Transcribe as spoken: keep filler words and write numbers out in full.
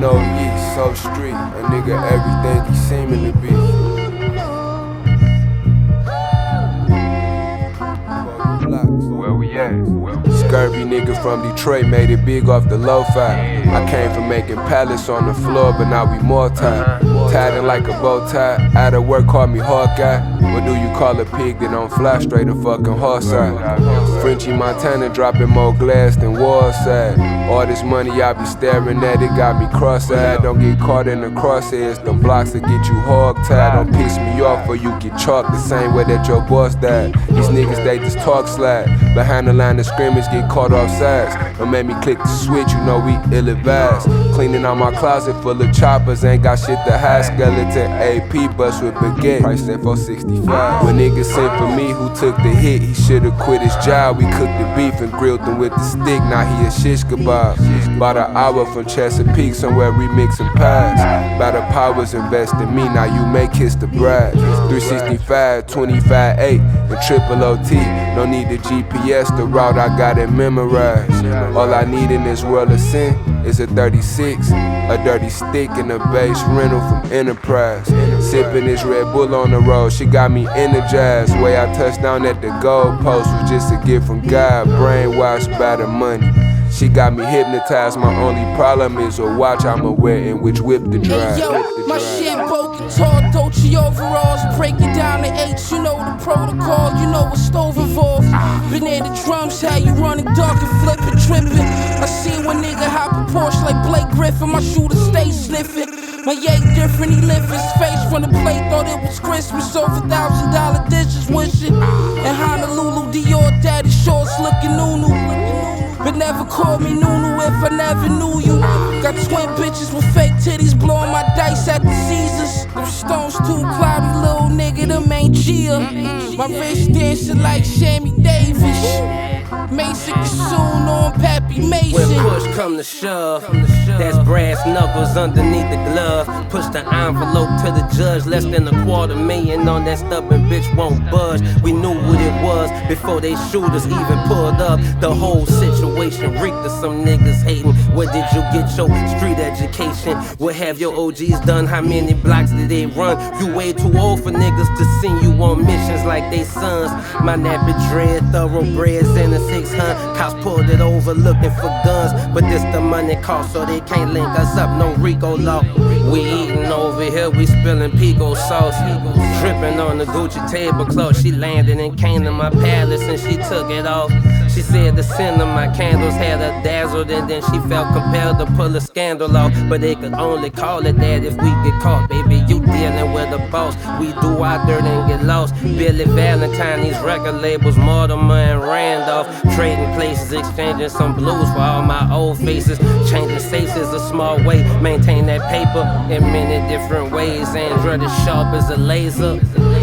know he so street, a nigga everything he seeming to be. Where we at? Scurvy nigga from Detroit made it big off the lo-fi. I came from making pallets on the floor, but now we multi. Tied in like a bow tie. Out of work, call me Hawkeye. What do you call a pig that don't fly straight a fucking horse eye? Frenchie Montana dropping more glass than Warside. All this money I be staring at, it got me cross-eyed. Don't get caught in the crosshairs, them blocks that get you hog-tied. Don't piss me off or you get chalked the same way that your boss died. These niggas, they just talk slide. Behind the line of scrimmage, get caught off sides. Don't make me click the switch, you know we ill-advised. Cleaning out my closet full of choppers, ain't got shit to hide. Skeleton A P bust with baguette, price set for sixty-five. When niggas sent for me, who took the hit, he should've quit his job. We cooked the beef and grilled him with the stick, now he a shish kebab. Bought an hour from Chesapeake, somewhere remixing pies. By the powers invest in me, now you may kiss the bride. three sixty-five, twenty-five, eight, and triple O T. No need the G P S, the route I got it memorized. All I need in this world of sin is a thirty-six, a dirty stick, and a base rental from Enterprise. Sipping this Red Bull on the road, she got me energized. Way I touched down at the goalpost was just a gift from God, brainwashed by the money. She got me hypnotized, my only problem is a watch I'ma wear in which whip to drive. Hey yo, my shit broken, tall Dolce overalls. Break it down to H, you know the protocol, you know what stove involved. Been in the drums, how you running dark and flipping, tripping. I seen one nigga hop a Porsche like Blake Griffin, my shooter stay sniffing. My yay different, he lift his face from the plate, thought it was Christmas. Over thousand dollar dishes wishing. And Honolulu, Dior, daddy shorts looking new-new. But never called me Nunu if I never knew you. Got twin bitches with fake titties blowing my dice at the Caesars. Them stones too cloudy, little nigga, them ain't Gia. My wrist dancing like Sammy Davis. Mason soon on Pappy Mason. When push come to shove, that's brass knuckles underneath the glove. Push the envelope to the judge, less than a quarter million on that stubborn bitch won't budge. We knew what it was before they shooters even pulled up. The whole situation reeked of some niggas hating. Where did you get your street education? What have your O Gs done? How many blocks did they run? You way too old for niggas to send you on missions like they sons. My nappy dread, thoroughbreds in the six hundred. Cops pulled it over looking for guns, but this the money cost, so they can't link us up, no Rico law. We eating over here, we spilling pico sauce. Tripping on the Gucci tablecloth. She landed and came to my palace and she took it off. She said the scent of my candles had her dazzled, and then she felt compelled to pull a scandal off. But they could only call it that if we get caught, baby. You dealing with a boss. We do our dirt and get lost. Billy Valentine, these record labels, Mortimer and Randolph. Trading places, exchanging some blues for all my old faces. Changing safes is a small way. Maintain that paper in many different ways. Android as sharp as a laser.